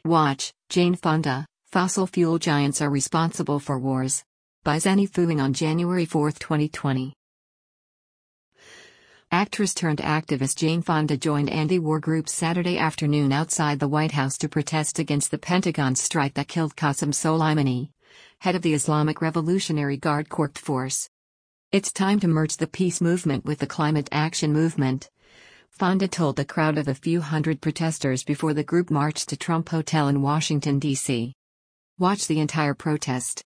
Watch, Jane Fonda, Fossil Fuel Giants Are Responsible for Wars. By Zenny Fuing on January 4, 2020. Actress turned activist Jane Fonda joined anti-war groups Saturday afternoon outside the White House to protest against the Pentagon's strike that killed Qasem Soleimani, head of the Islamic Revolutionary Guard Quds Force. "It's time to merge the peace movement with the climate action movement," Fonda told the crowd of a few hundred protesters before the group marched to Trump Hotel in Washington, D.C. Watch the entire protest.